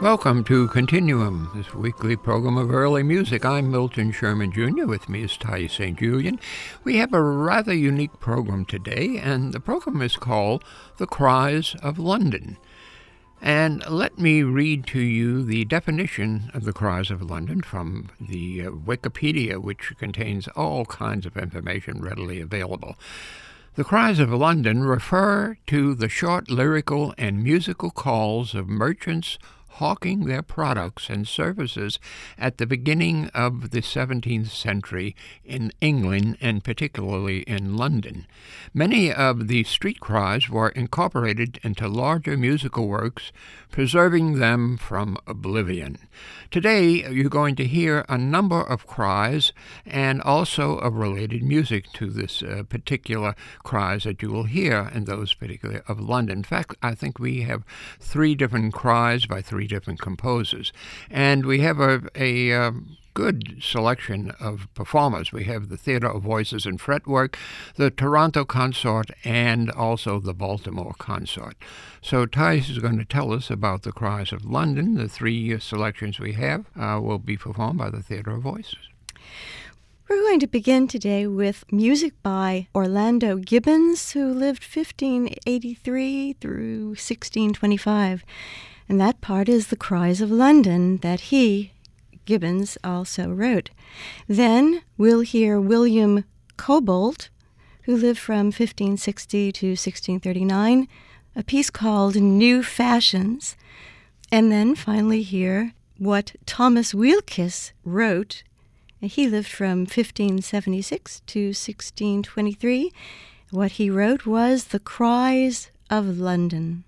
Welcome to Continuum, this weekly program of early music. I'm Milton Sherman Jr. With me is Ty St. Julian. We have a rather unique program today, and the program is called The Cries of London. And let me read to you the definition of the Cries of London from the Wikipedia, which contains all kinds of information readily available. The Cries of London refer to the short lyrical and musical calls of merchants hawking their products and services at the beginning of the 17th century in England and particularly in London. Many of the street cries were incorporated into larger musical works, preserving them from oblivion. Today, you're going to hear a number of cries and also of related music to this particular cries that you will hear in those particular of London. In fact, I think we have 3 different cries by 3 different composers. And we have a good selection of performers. We have the Theatre of Voices and Fretwork, the Toronto Consort, and also the Baltimore Consort. So Thijs is going to tell us about the Cries of London. The 3 selections we have will be performed by the Theatre of Voices. We're going to begin today with music by Orlando Gibbons, who lived 1583 through 1625. And that part is The Cries of London that he, Gibbons, also wrote. Then we'll hear William Cobbold, who lived from 1560 to 1639, a piece called New Fashions. And then finally hear what Thomas Weelkes wrote. He lived from 1576 to 1623. What he wrote was The Cries of London.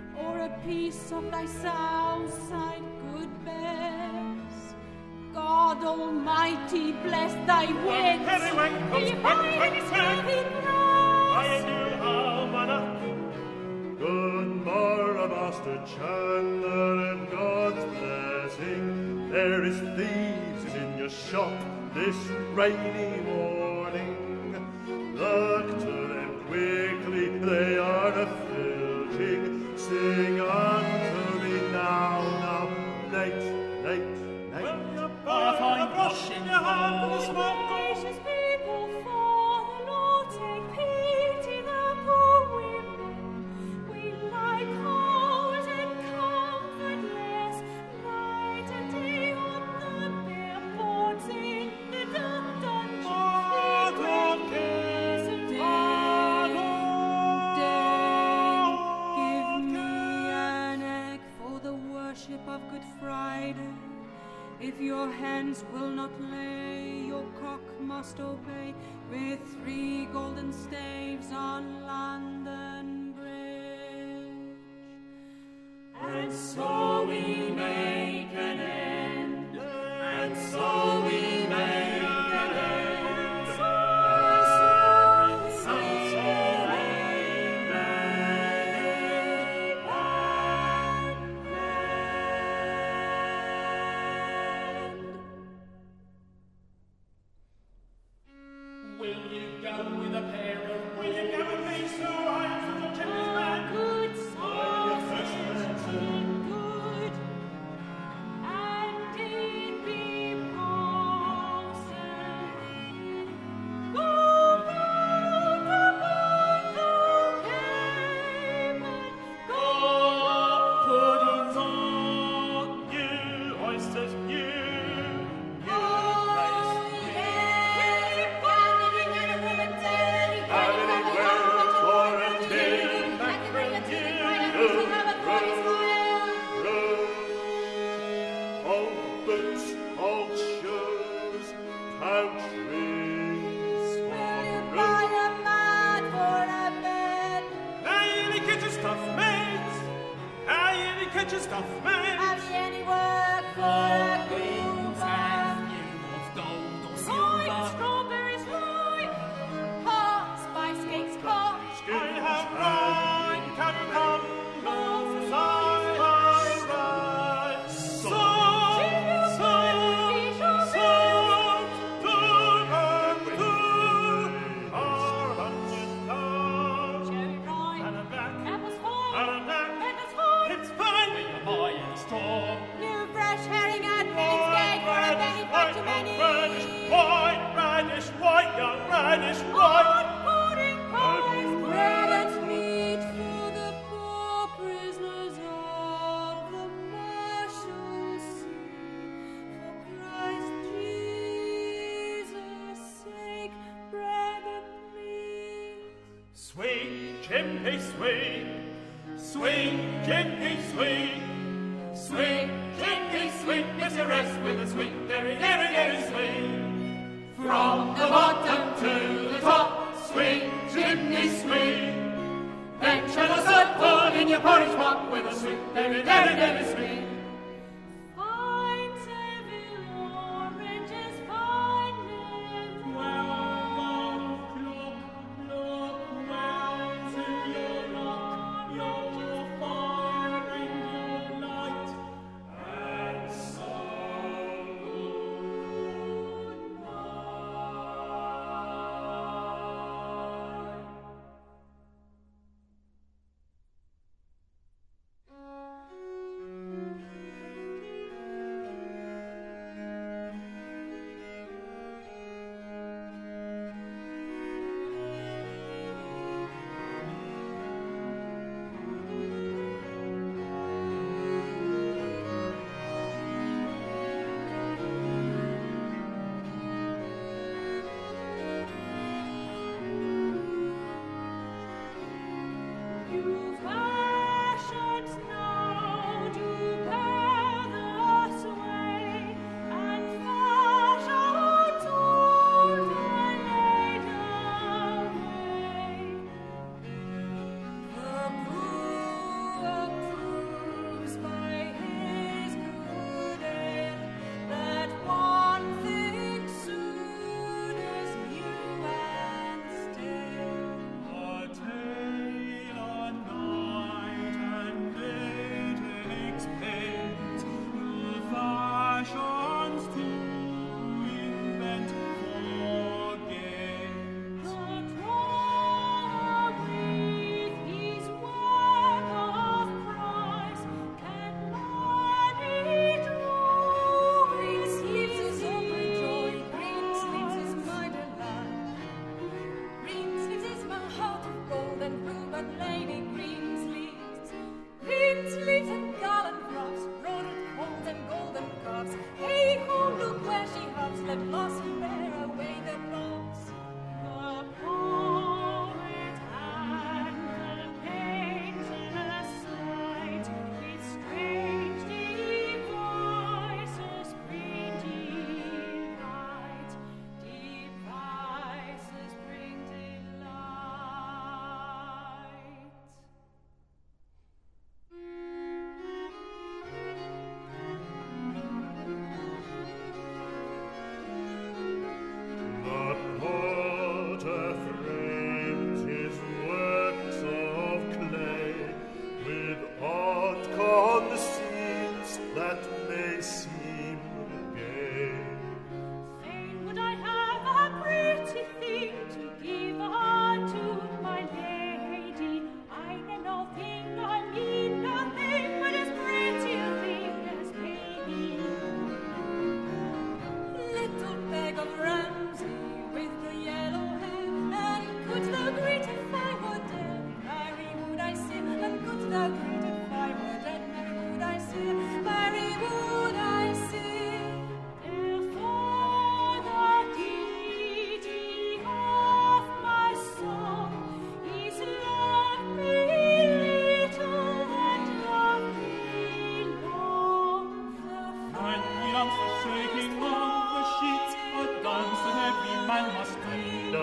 Piece of thy south side good bears, God God Almighty bless thy wits. Will you find his worthy praise? Good morrow, Master Chandler, and God's blessing. There is thieves in your shop this rainy morning. Look to them quickly, they are a-filching. Sing unto me now, late. I find washing Gracious people, for the Lord take pity the poor women. We lie cold and comfortless, night and day on the bare boards in the dark dungeon. Give me an egg for the worship of Good Friday. If your hands will not lay, your cock must obey, with 3 golden staves on London Bridge. And so we make an end, and so we make an end, so we make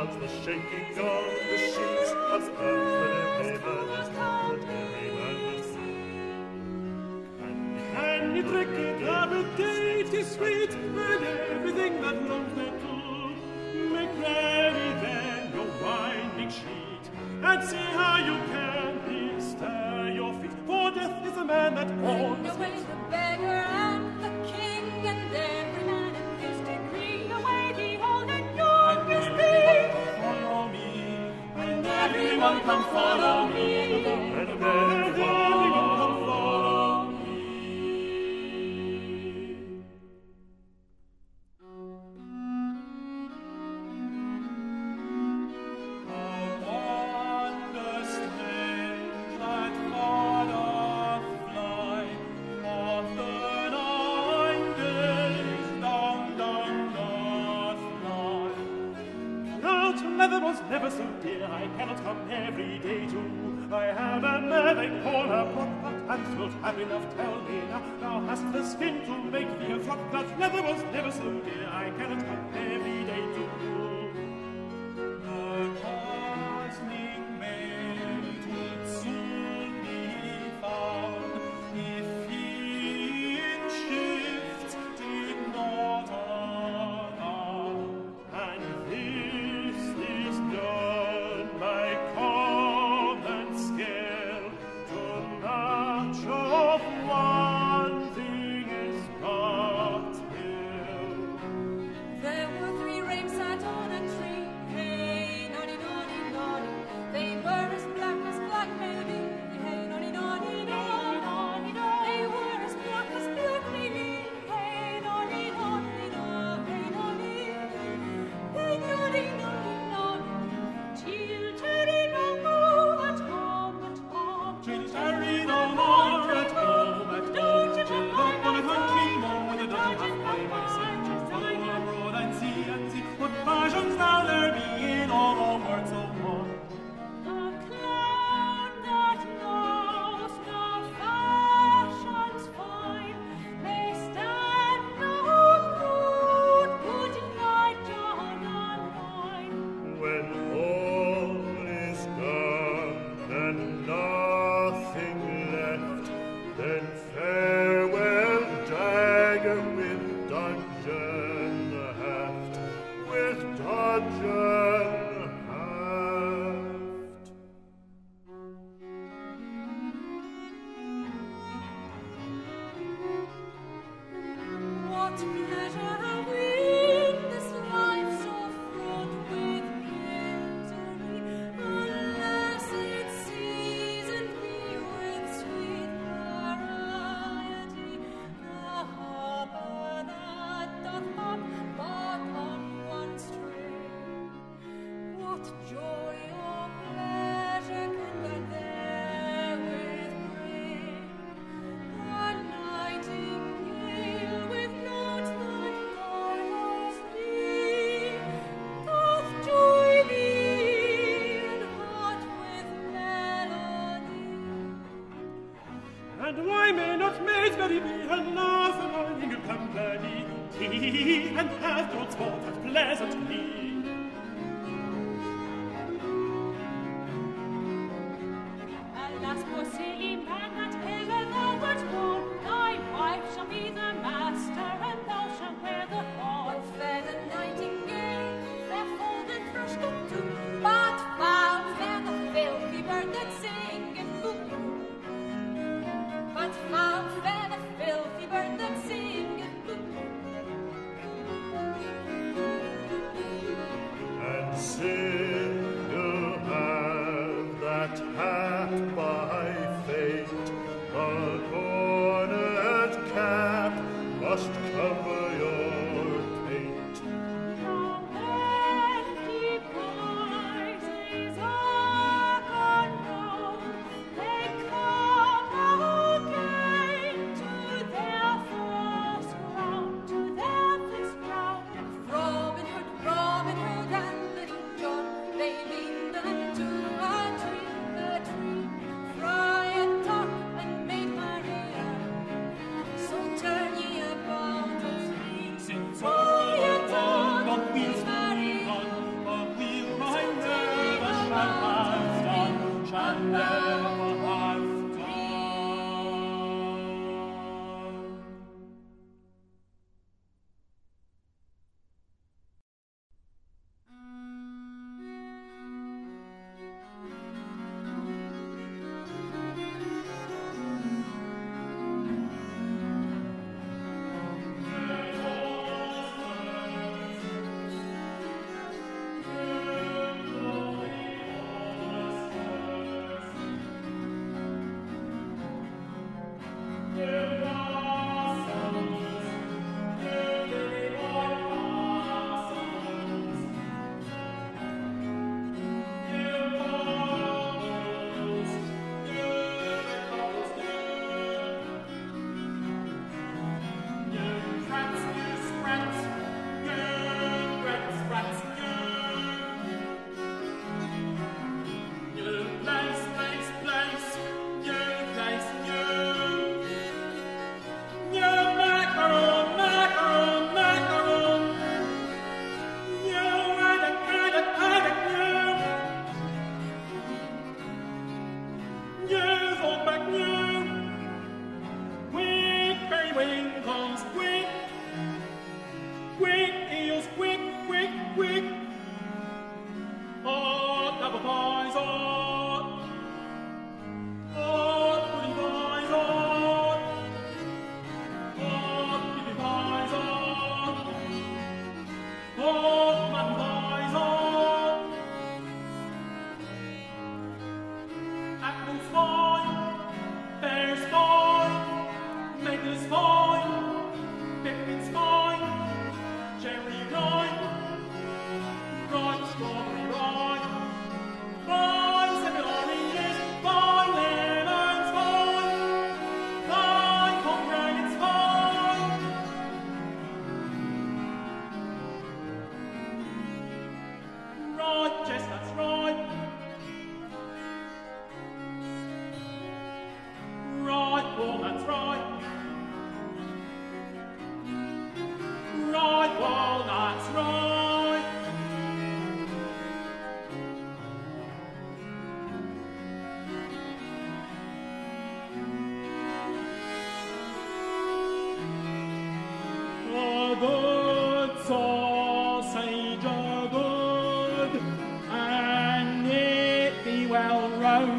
sounds the shaking of the sheets of earth that every man will see. And you drink it every day, 'tis sweet, and everything that longs thereto. Make ready then your winding sheet, and see how you can bestir your feet. For death is the man that owns. Bring away the beggar and the king, and every man in his degree. Away the old and young is free. Follow me, And everyone come follow me. And everyone come follow me. Never so dear, I cannot come every day to. I have a magic corner, pot and throat, have enough, tell me now. Thou hast the skin to make thee a frock, that leather was never so dear, I cannot come every day to. The cozeling maid would soon be found, if he in shift did not allow. And this is done by common skill, too much of one thing is but ill. There were 3 rapes sat on a tree. Hey, nonny, nonny, nonny. They were as black may be. Hey, nonny, nonny, nonny. They were as black may be. Hey, nonny, nonny, nonny. Hey, nonny. Hey, nonny, nonny, nonny. Till Terry no more at home, at home. Till Terry no more at home, at home. Till home on a country moor with a dozen half by sea. Till follow abroad and see what fashions now there be in all the world so one. The clown that knows no fashions fine may stand no good night on mine. When all is done and nothing left, then farewell dagger with dungeon heft, with dungeon heft. What pleasure have we in this life so fraught with misery, unless it seasoned me with sweet variety, the harper that doth hop but on one string. What joy or pleasure can that therewith bring? A nightingale with notes that carelessly doth joy thee and heart with melody. And why may not maids merry be enough for morning company? Tea and have good sport and pleasantly. Alas, poor silly man, that ever thou wert born, thy wife shall be the master, and thou shalt wear the horn. Fair the nightingale, fair folded thrush come too, but foul fair the filthy bird that singeth cuckoo. But foul fair the filthy bird that singeth cuckoo.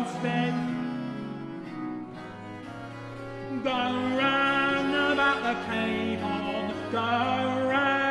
homestead. Go round about the Cape-Horn, go round.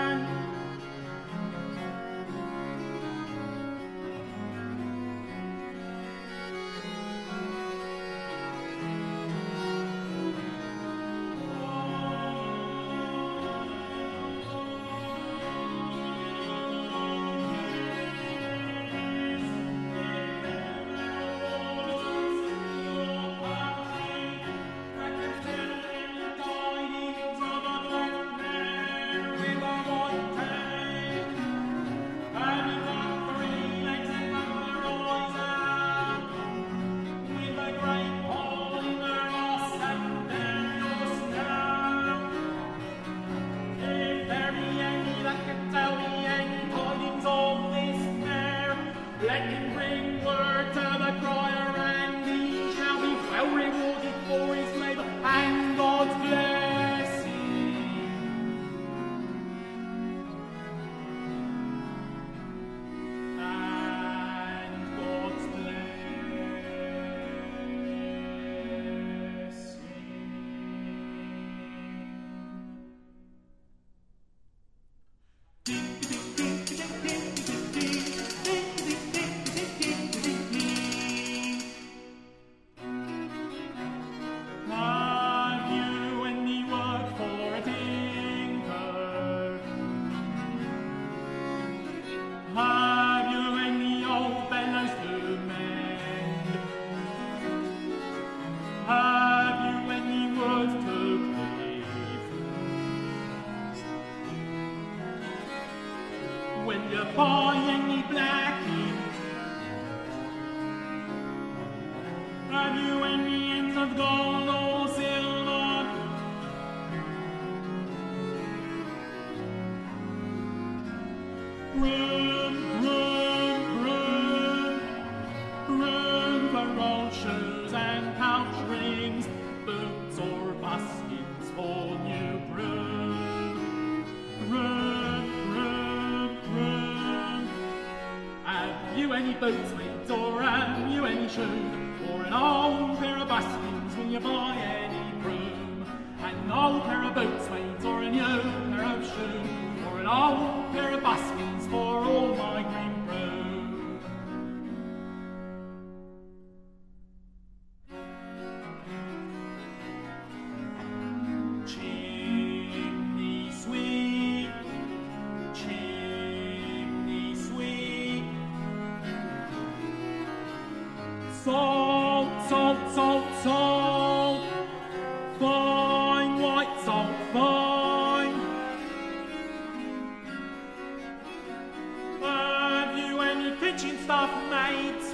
Boots, mate, or have you any shoe, or an old pair of buskins when you buy any broom? An old pair of boots, mate, or a new pair of shoe, or an old pair of buskins for all my green broom. Chimney sweep, chimney sweep. Salt, salt, salt, salt, fine white salt, fine. Have you any kitchen stuff, mate?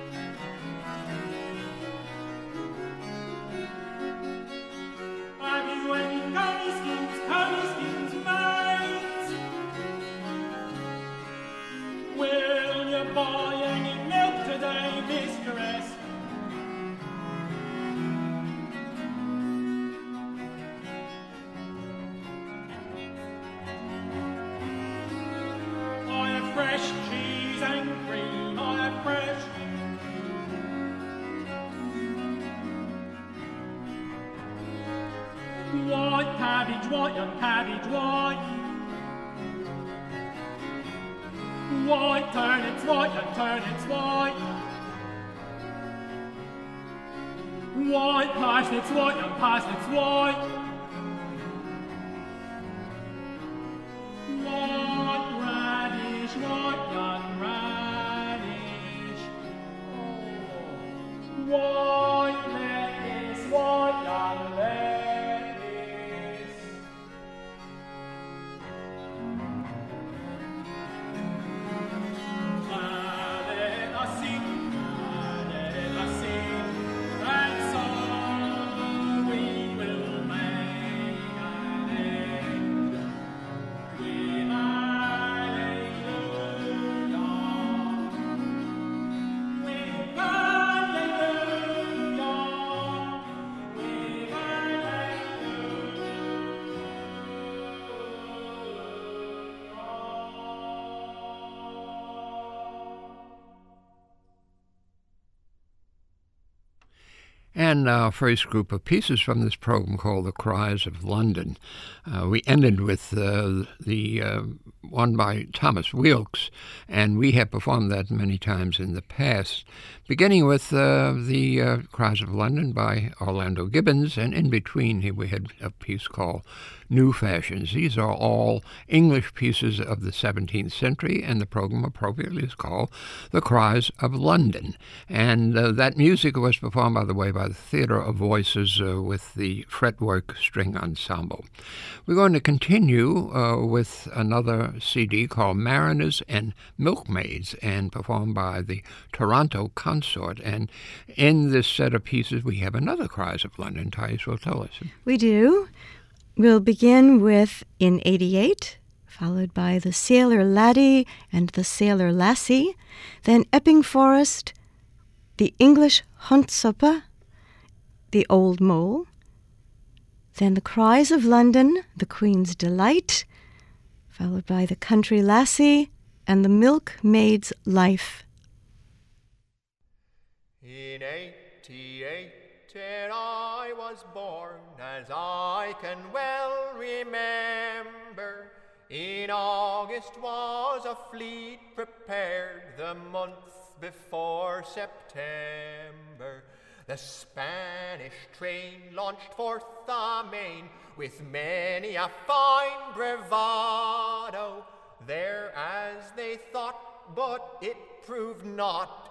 Have you any coney skins, mate? Will you buy any milk today, mistress? Fresh cheese and cream, I have fresh. White cabbage, white young cabbage, white. White turnips, white young turnips, white. White parsnips, white young parsnips, white. White radish, white young radish. White lettuce, white young lettuce. Let us sing, and so we will make. And our first group of pieces from this program called The Cries of London. We ended with the one by Thomas Weelkes, and we have performed that many times in the past, beginning with the Cries of London by Orlando Gibbons, and in between here we had a piece called New Fashions. These are all English pieces of the 17th century, and the program appropriately is called The Cries of London. And that music was performed, by the way, by the Theatre of Voices with the Fretwork String Ensemble. We're going to continue with another CD called Mariners and Milkmaids, and performed by the Toronto Consort. And in this set of pieces, we have another Cries of London. Thais will tell us. We do. We'll begin with In 88, followed by The Sailor Laddie and The Sailor Lassie, then Epping Forest, The English Huntsuppe, The Old Mole, then The Cries of London, The Queen's Delight, followed by The Country Lassie and The Milkmaid's Life. In 88 I was born, as I can well remember. In August was a fleet prepared, the month before September. The Spanish train launched forth amain, with many a fine bravado. There as they thought, but it proved not,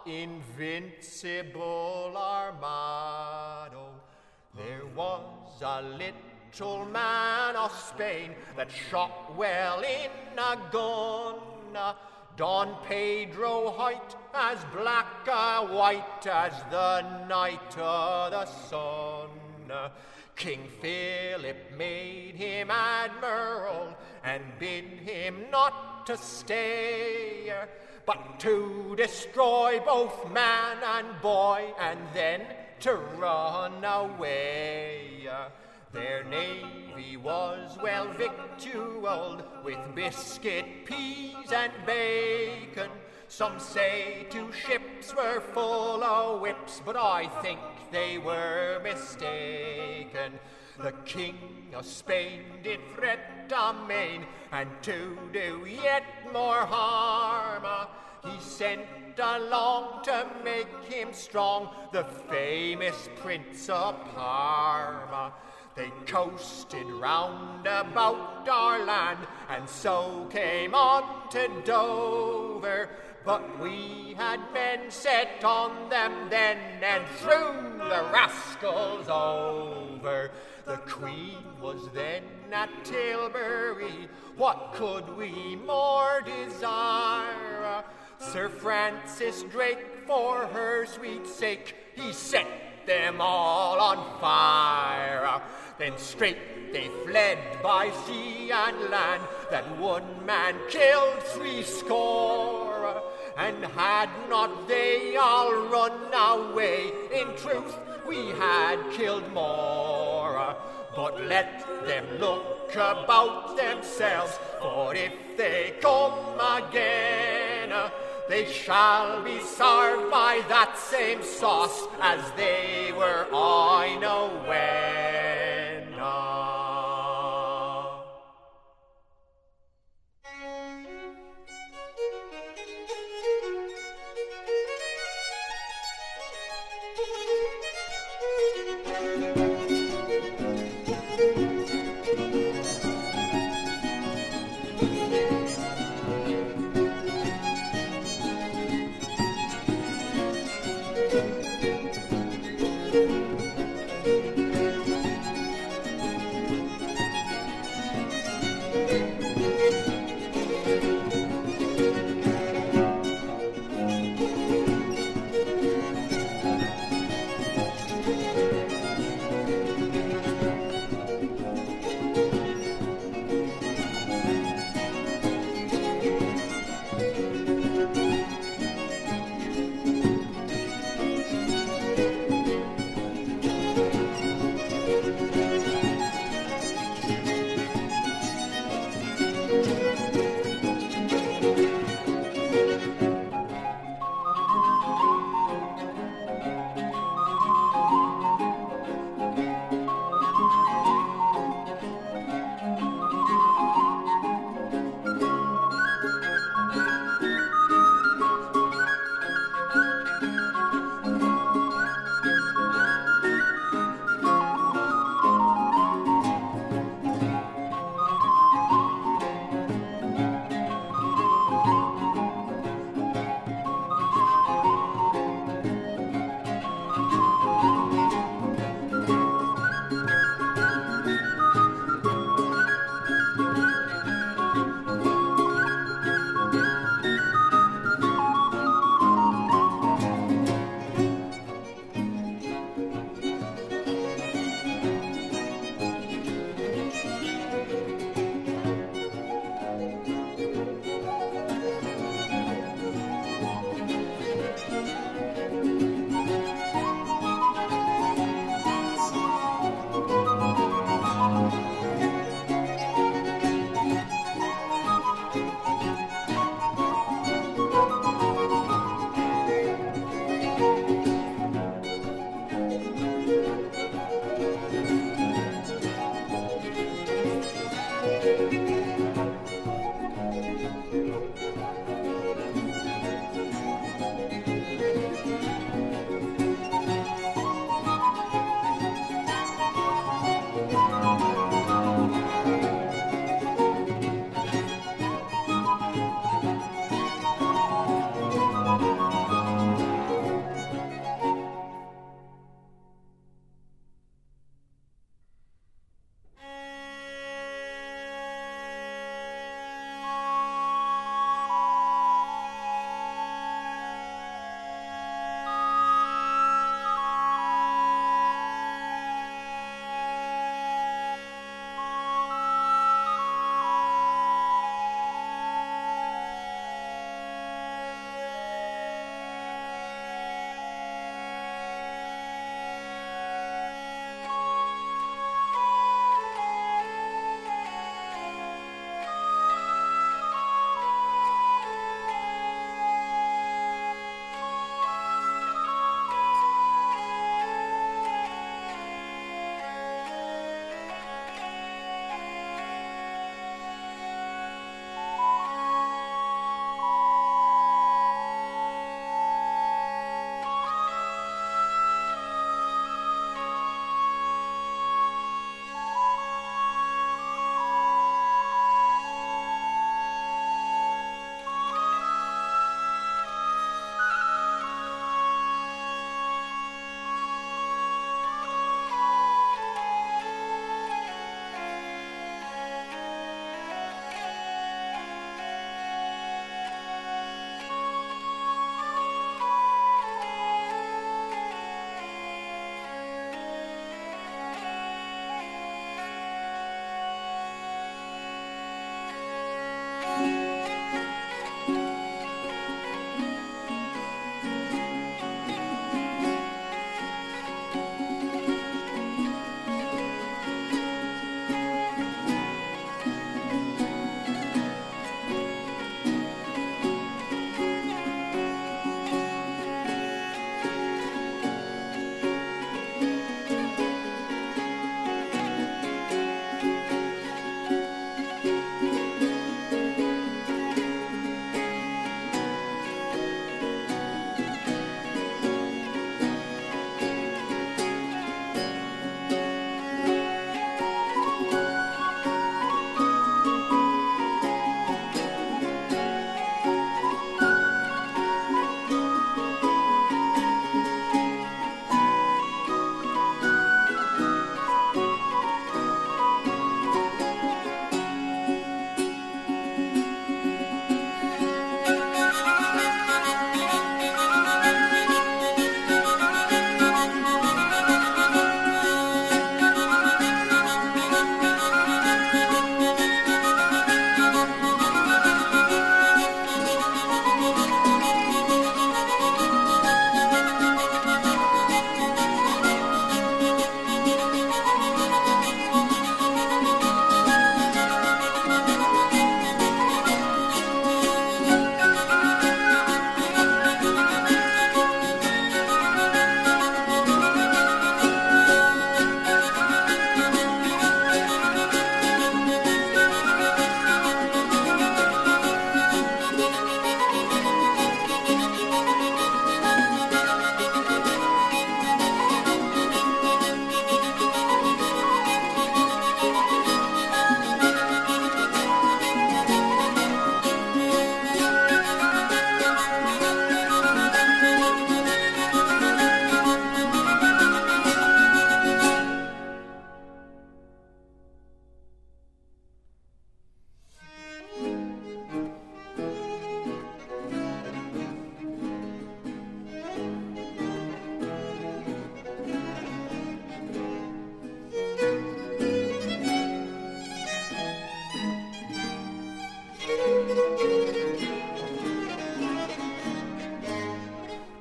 invincible Armado. There was a little man of Spain that shot well in a gun. Don Pedro hight as black a white as the night o' the sun. King Philip made him admiral and bid him not to stay, but to destroy both man and boy, and then to run away. Their navy was well victualled with biscuit, peas, and bacon. Some say 2 ships were full of whips, but I think they were mistaken. The King of Spain did threat amain, and to do yet more harm, he sent along to make him strong the famous Prince of Parma. They coasted round about our land, and so came on to Dover. But we had men set on them then, and threw the rascals over. The Queen was then at Tilbury, what could we more desire? Sir Francis Drake, for her sweet sake, he set them all on fire. Then straight they fled by sea and land, that one man killed 70, and had not they all run away, in truth we had killed more. But let them look about themselves, for if they come again, they shall be served by that same sauce as they were, I know when.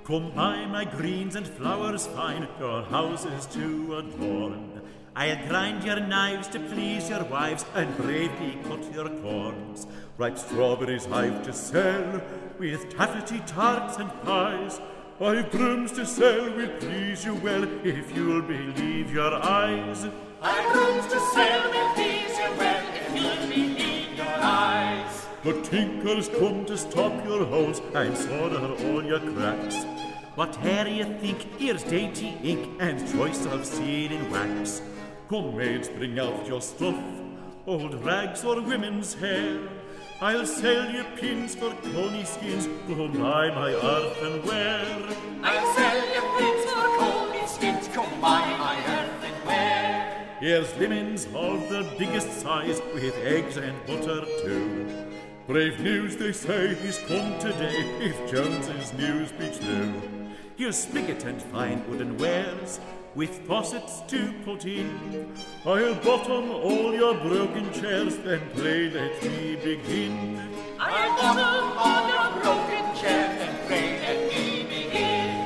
Come buy my greens and flowers fine, your houses to adorn. I'll grind your knives to please your wives, and bravely cut your corns. Ripe strawberries I've to sell, with taffety tarts and pies. I've brooms to sell, will please you well, if you'll believe your eyes. I've brooms to sell, will please you well, if you'll believe your eyes. The tinkers come to stop your holes, and solder all your cracks. Whate'er you think, here's dainty ink, and choice of sealing wax. Come, maids, bring out your stuff, old rags or women's hair. I'll sell you pins for coney skins, come buy my earthenware. I'll sell you pins for coney skins, come buy my earthenware. Here's lemons of the biggest size, with eggs and butter too. Brave news, they say, he's come today, if Jones's news be true. Here's spigot and fine wooden wares, with faucets to put in. I'll bottom all your broken chairs, then pray let me begin. I'll bottom all your broken chairs, then pray let me begin.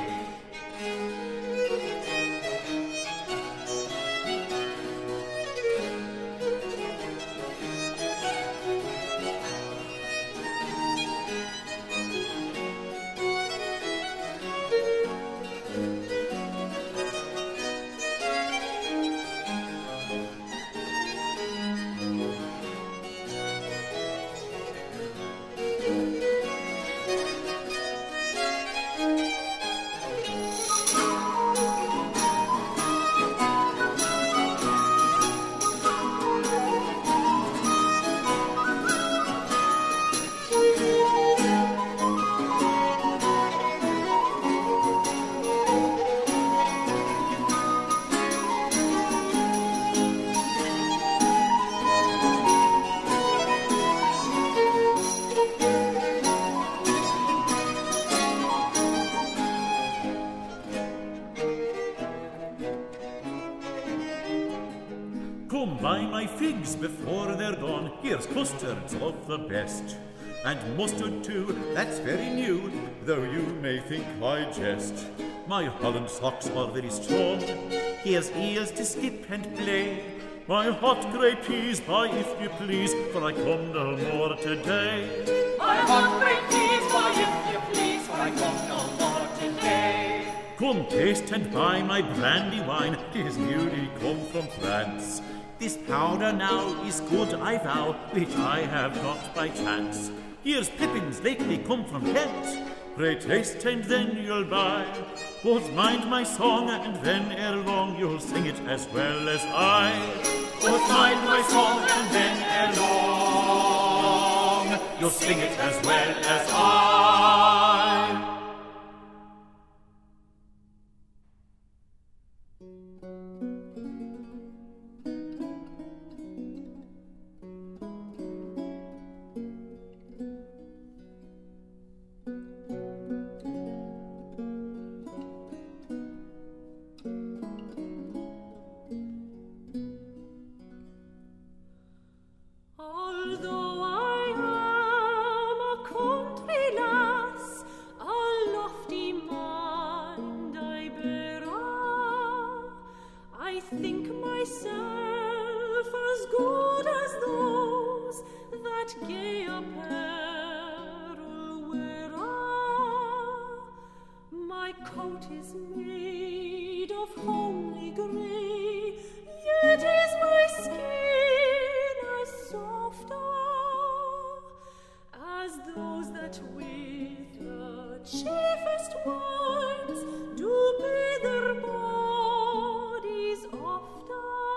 Before they're gone, here's custards of the best. And mustard too, that's very new, though you may think I jest. My Holland socks are very strong, here's eels to skip and play. My hot grey peas buy if you please, for I come no more today. My hot grey peas buy if you please, for I come no more today. Come taste and buy my brandy wine, 'tis newly come from France. This powder now is good, I vow, which I have got by chance. Here's pippins lately come from Kent, pray taste and then you'll buy. But mind my song, and then ere long you'll sing it as well as I. But mind my song, and then ere long you'll sing it as well as I. Although I am a country lass, a lofty mind I bear, I think myself as good as those that gay apparel wear. My coat is made of homely grey, yet is my skin as soft as those that with the chiefest wines do bathe their bodies oft.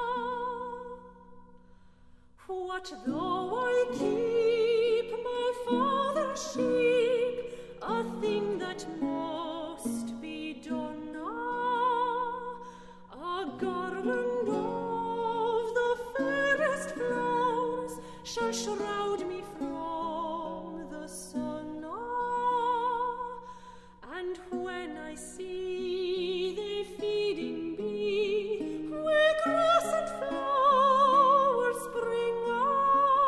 What though I keep my father's sheep, a thing that must be done, a garland of the fairest flowers shall shroud me from the sun. And when I see they feeding be, where grass and flowers spring,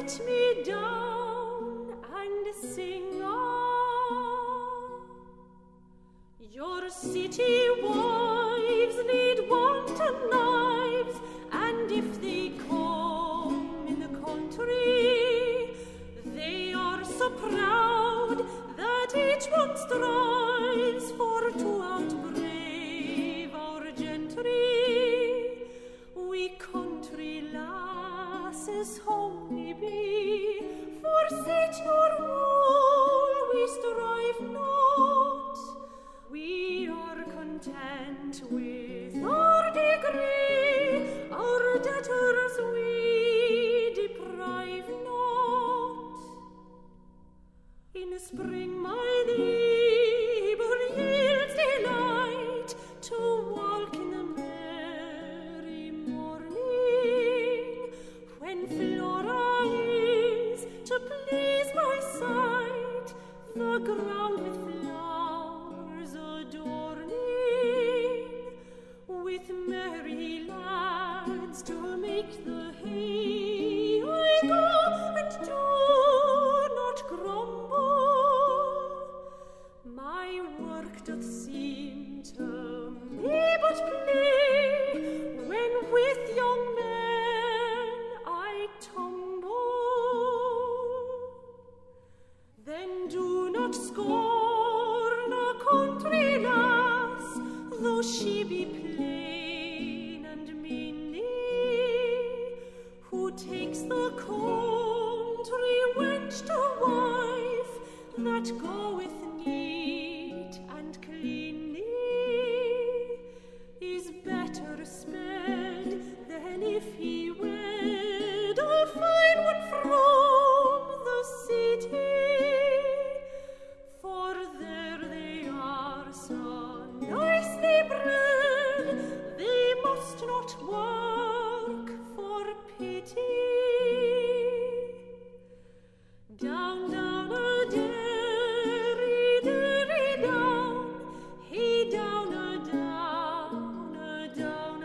sit me down and sing on. Your city wives need wanton knives, and if they come in the country, they are so proud that each one strives for to outbrave our gentry. We country lasses homely be, for sit nor wool we strive not. We are content with our degree, our debtors we deprive not. In spring my neighbour yields delight to walk in the merry morning, when Flora is to please my sight, the ground with flowers adorning, with merry lads to make the hay. I go and do not grumble. My work doth seem to me but play, when with young men I tumble. Then do not scorn a country lass, though she be plain and meanly, who takes the country wench to wife, that goeth neat and cleanly, is better sped than if he wed a fine one from the city. For there they are so nicely bred, they must not work for pity. Down, down, a derry, derry, down, he down, a down, a down,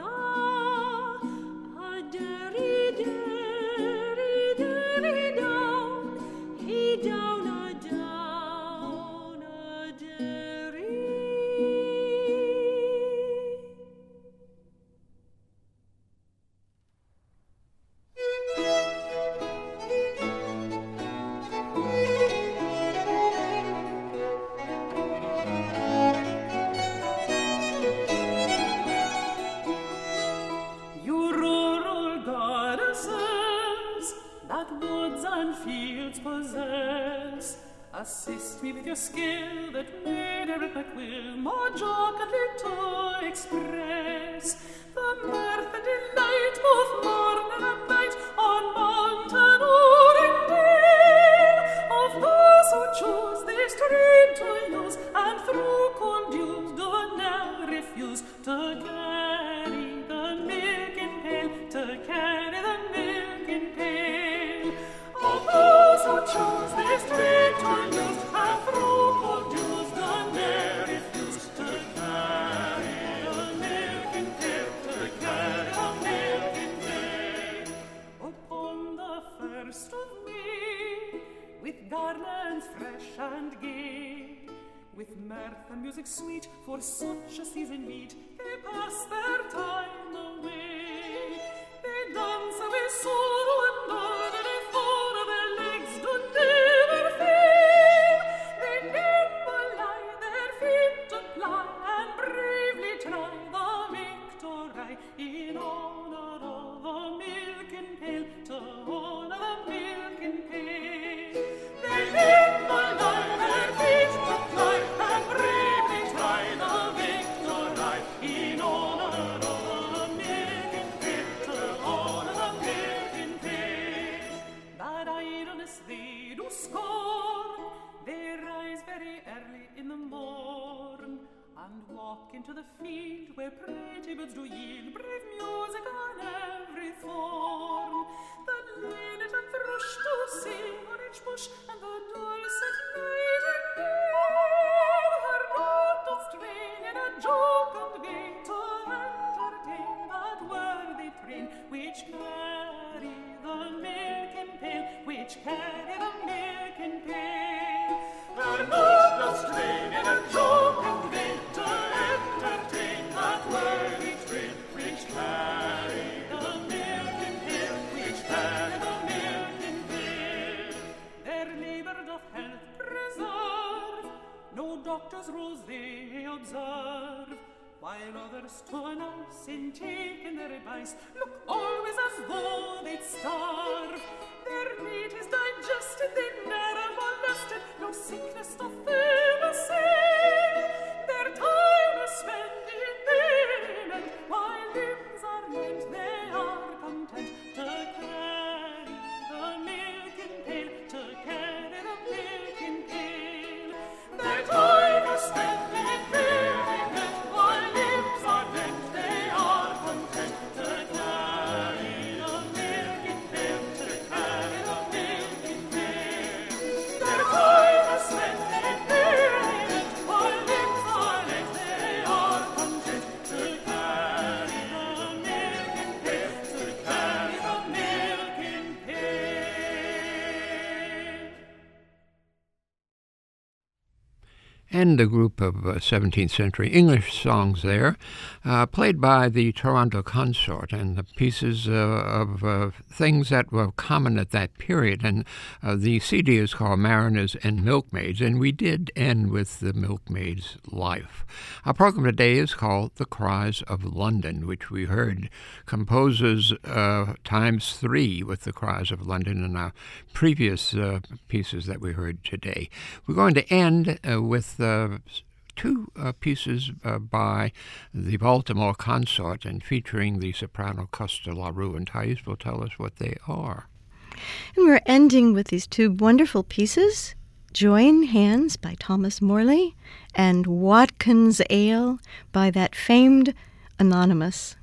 a derry, derry, derry, down, he down, a down, a derry. You rural goddesses that woods and fields possess, assist me with your skill that made a rhythmic will more jocundly to express the mirth and delight both morn and night on mountain or in dale, of those who choose this stream to use, and through cold dews do now refuse to carry the milking pail, to carry the milking pail. Of those who choose this stream to use, and through cold dews do now refuse to carry the milking pail, to carry the milking pail. Upon the first of May, with garlands fresh and gay, with mirth and music sweet, for such a season meet, they pass their time away. They dance with sorrow and burden, for their legs do never fail. They never lie, their feet apply, and bravely try the victory in honor of the milking pail, to honor the milking pail. They never lie, their feet apply, and bravely try the victory in honor of which carry the milk and pail. And not the strain in a joke and vain to entertain that worthy train which carry the milk and pail, which carry the milk and pail. Their labour doth health preserve, no doctor's rules they observe, while others to an ounce in taking their advice look always as though they'd starve. Their meat is digested, they ne'er molested, no sickness doth them assail. Their time is spent in merriment, while limbs are lent, they are content to carry the milking pail, to carry the milking pail. Their time is spent in merriment, while limbs are lent, they are content to carry the milking pail, to carry the milking pail. Their time is spent in merriment, while limbs are lent, they are content to carry the milking pail, to carry the milking pail. And a group of 17th century English songs there, played by the Toronto Consort, and the pieces of things that were common at that period. And the CD is called Mariners and Milkmaids, and we did end with the Milkmaid's life. Our program today is called The Cries of London, which we heard composers times 3 with The Cries of London in our previous pieces that we heard today. We're going to end with two pieces by the Baltimore Consort and featuring the soprano Costa LaRue, and Thais will tell us what they are. And we're ending with these two wonderful pieces, Join Hands by Thomas Morley and Watkins Ale by that famed Anonymous.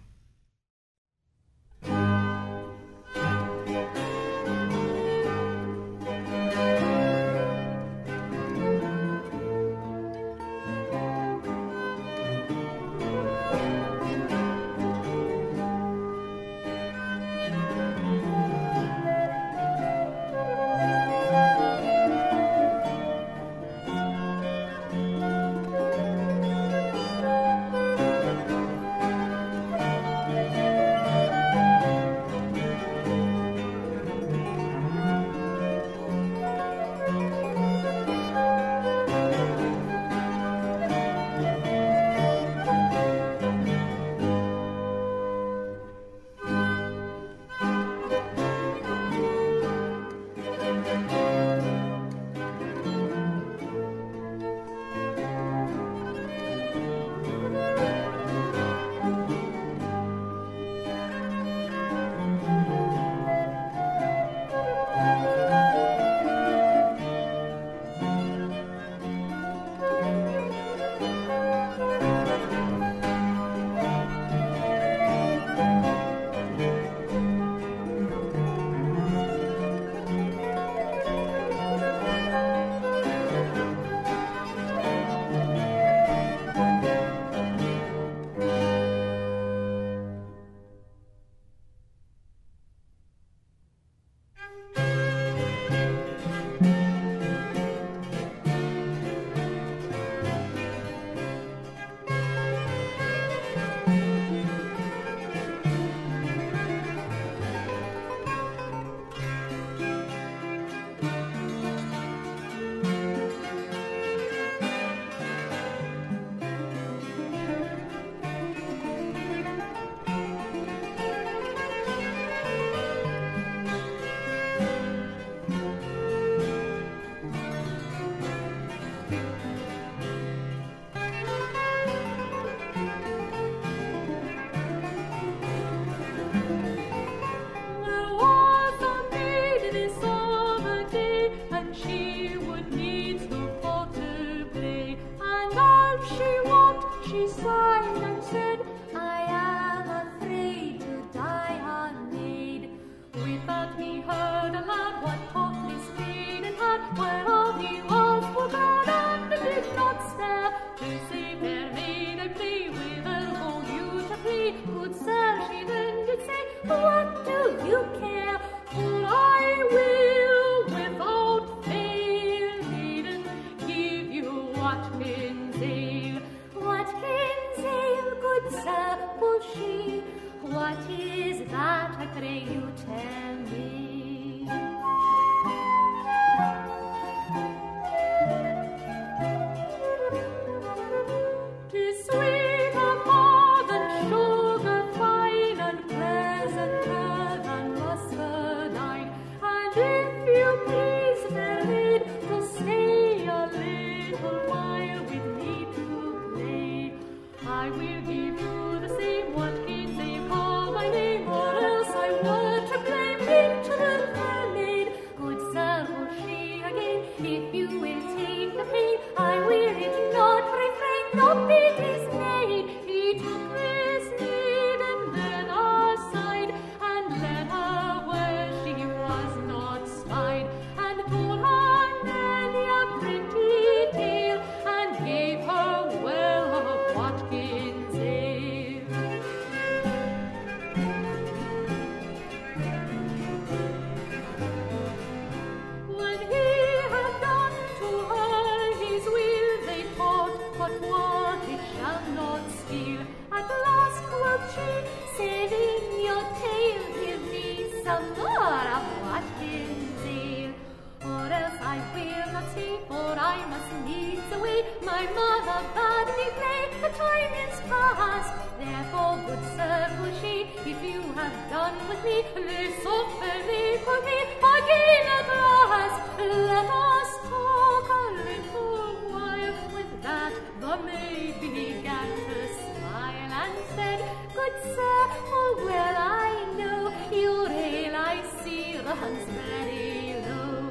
tell me. 'Tis sweeter far than sugar fine, and pleasanter than muscadine. And if you please, fair maid, to stay a little while with me to play, I will give you the same Watkins that you call my name, or else I were to blame ignorant fair maid. Good sir, will she again, if you will take the pain, I will it not refrain, not be dismayed. He took this maid and then aside, and led her where she was not spied, and told her many a pretty tale, and gave her well of Watkins ale. When he had done to her his will, they taught but what it shall not steal. At last quoth she, saving your tale, give me some more of Watkins ale, or else I will not stay, for I must needs away. My mother bade me play, the time is past. Therefore, good sir, quoth she, if you have done with me this often for me again at last, let us talk a little while. With that the maid began to smile, and said, good sir, full well I know your ale I see runs very low.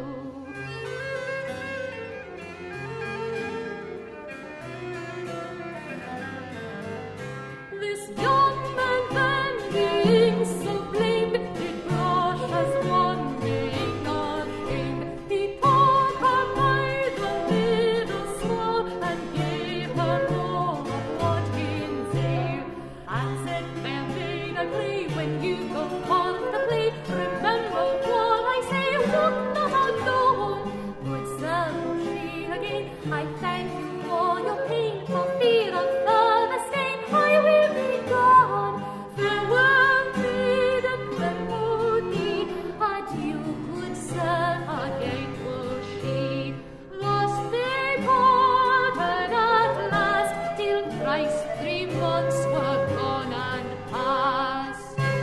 This young man then, being so blamed, did blush as one being ashamed. He took her by the middle small, and gave her more of Watkins ale, and said, fair maid, I pray, when you go on to play, remember what I say, walk not alone. Good sir, quoth she again, I thank you for your pain, for fear of further stain, I will be gone. Farewell, maid, and melody, adieu, good sir, again quoth she. Thus they parted at last, till thrice 3 months were gone and past.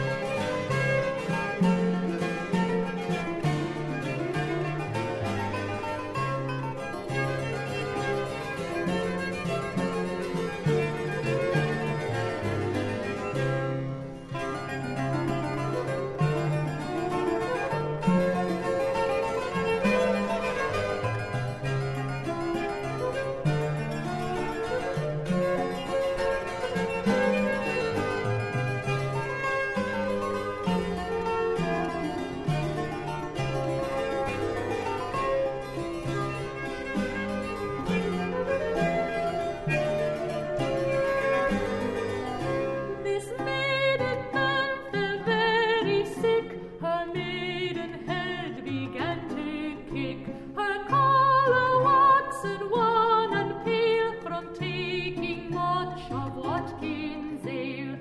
This maiden then fell very sick, her maiden head began to kick, her colour waxen wan and pale from taking much of Watkins ale.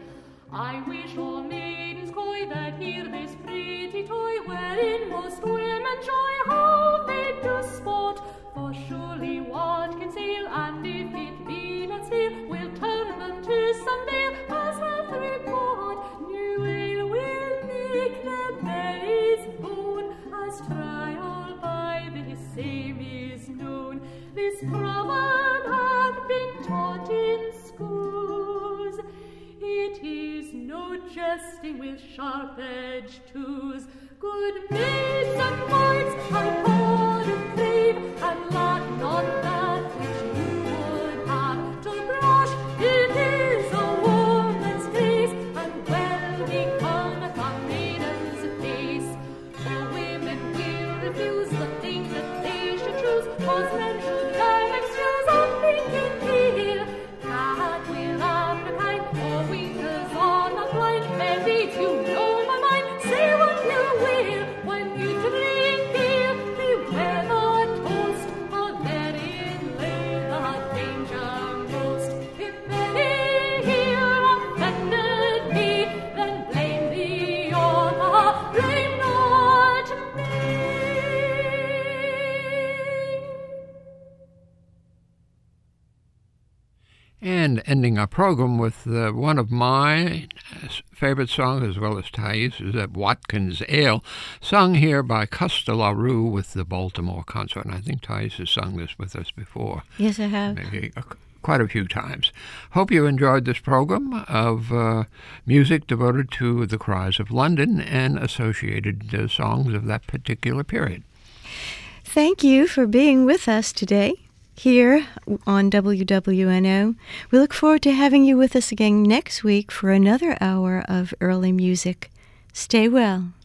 I wish all maidens coy that hear this pretty toy, wherein most women joy, how they do sport. For surely Watkins ale, and if it be not stale, will turn them to some bale, as hath report. New ale will make the bellies bone, as trial by this same is known. This proverb hath been taught in schools. It is no jesting with sharp-edged tools. Good maids and wives, I call and crave, and lack not that which you would have. To blush, it is a woman's grace, and well becometh a maiden's face. For women will refuse the thing that they should choose, 'cause men should them excuse of thinking ill. Cat will appetite, or winkers are not blind, fair maids, you know my mind, say what you will, when you and ending our program with one of my favorite songs, as well as Thais, is that Watkins Ale, sung here by Costa LaRue with the Baltimore Consort. And I think Thais has sung this with us before. Yes, I have. Maybe quite a few times. Hope you enjoyed this program of music devoted to the cries of London and associated songs of that particular period. Thank you for being with us today here on WWNO. We look forward to having you with us again next week for another hour of early music. Stay well.